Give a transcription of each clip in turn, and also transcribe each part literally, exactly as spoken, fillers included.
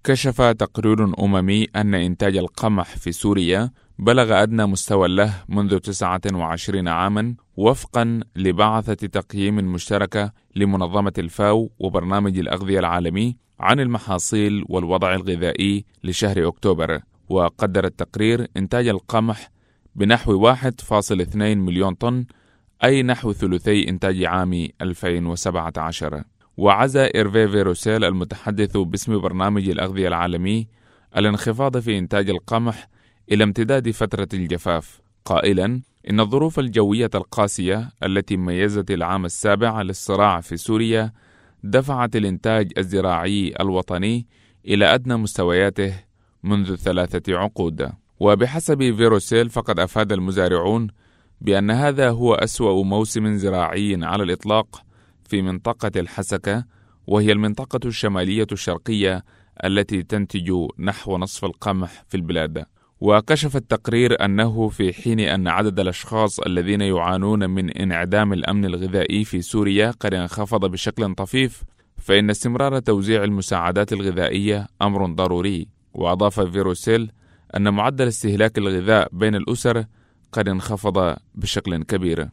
كشف تقرير أممي أن إنتاج القمح في سوريا بلغ أدنى مستوى له منذ تسعة وعشرين عاما، وفقا لبعثة تقييم مشتركة لمنظمة الفاو وبرنامج الأغذية العالمي عن المحاصيل والوضع الغذائي لشهر أكتوبر. وقدر التقرير إنتاج القمح بنحو واحد فاصل اثنين مليون طن، أي نحو ثلثي إنتاج عام ألفين وسبعة عشر. وعزى إيرفي فيروسيل المتحدث باسم برنامج الأغذية العالمي الانخفاض في إنتاج القمح إلى امتداد فترة الجفاف، قائلا إن الظروف الجوية القاسية التي ميزت العام السابع للصراع في سوريا دفعت الإنتاج الزراعي الوطني إلى أدنى مستوياته منذ ثلاثة عقود. وبحسب فيروسيل فقد أفاد المزارعون بأن هذا هو أسوأ موسم زراعي على الإطلاق في منطقة الحسكة، وهي المنطقة الشمالية الشرقية التي تنتج نحو نصف القمح في البلاد. وكشف التقرير أنه في حين أن عدد الأشخاص الذين يعانون من انعدام الأمن الغذائي في سوريا قد انخفض بشكل طفيف، فإن استمرار توزيع المساعدات الغذائية أمر ضروري. وأضاف فيروسيل أن معدل استهلاك الغذاء بين الأسر قد انخفض بشكل كبير.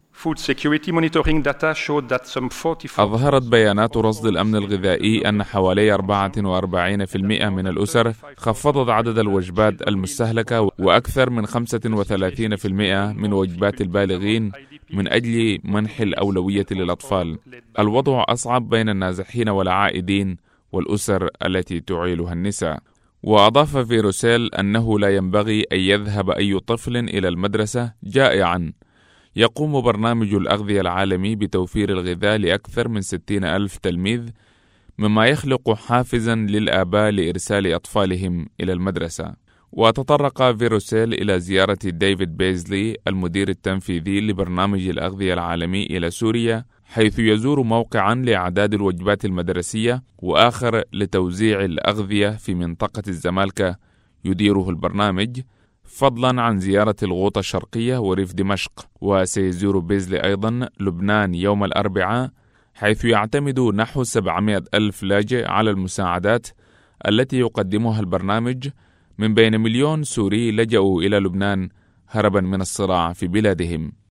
أظهرت بيانات رصد الأمن الغذائي أن حوالي أربعة وأربعين بالمئة من الأسر خفضت عدد الوجبات المستهلكة، وأكثر من خمسة وثلاثين بالمئة من وجبات البالغين، من أجل منح الأولوية للأطفال. الوضع أصعب بين النازحين والعائدين والأسر التي تعيلها النساء. وأضاف فيروسيل أنه لا ينبغي أن يذهب أي طفل إلى المدرسة جائعا. يقوم برنامج الأغذية العالمي بتوفير الغذاء لأكثر من ستين ألف تلميذ، مما يخلق حافزا للآباء لإرسال أطفالهم إلى المدرسة. وتطرق فيروسيل إلى زيارة ديفيد بيزلي المدير التنفيذي لبرنامج الأغذية العالمي إلى سوريا، حيث يزور موقعا لإعداد الوجبات المدرسية وآخر لتوزيع الأغذية في منطقة الزمالكة يديره البرنامج، فضلا عن زيارة الغوطة الشرقية وريف دمشق. وسيزور بيزلي أيضا لبنان يوم الأربعاء، حيث يعتمد نحو سبعمائة ألف لاجئ على المساعدات التي يقدمها البرنامج، من بين مليون سوري لجأوا إلى لبنان هربا من الصراع في بلادهم.